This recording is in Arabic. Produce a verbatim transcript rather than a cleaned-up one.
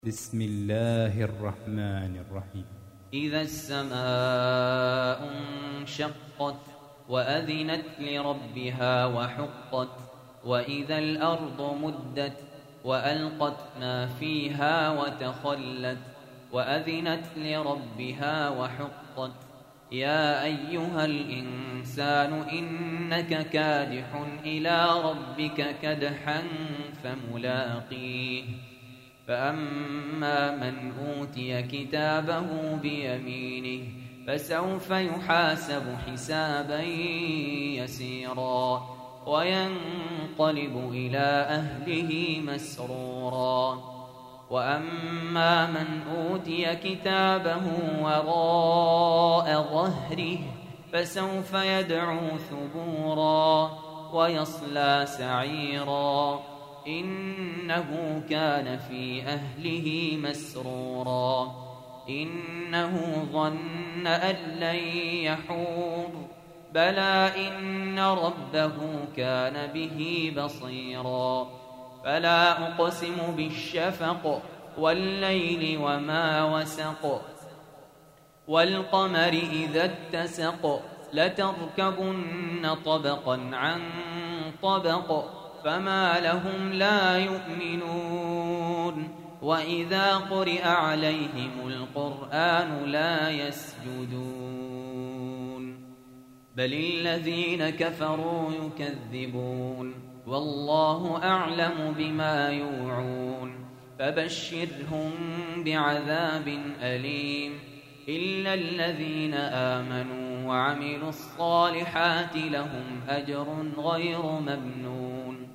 بسم الله الرحمن الرحيم. إذا السماء انشقت وأذنت لربها وحقت وإذا الأرض مدت وألقت ما فيها وتخلت وأذنت لربها وحقت يا أيها الإنسان إنك كادح إلى ربك كدحا فملاقيه فأما من أوتي كتابه بيمينه فسوف يحاسب حسابا يسيرا وينقلب إلى أهله مسرورا وأما من أوتي كتابه وراء ظهره فسوف يدعو ثبورا ويصلى سعيرا إنه كان في أهله مسرورا إنه ظن أن لن يحور بلى إن ربه كان به بصيرا فلا أقسم بالشفق والليل وما وسق والقمر إذا اتسق لتركبن طبقا عن طبق فما لهم لا يؤمنون وإذا قرئ عليهم القرآن لا يسجدون بل الذين كفروا يكذبون والله أعلم بما يوعون فبشرهم بعذاب أليم إلا الذين آمنوا وعملوا الصالحات لهم أجر غير ممنون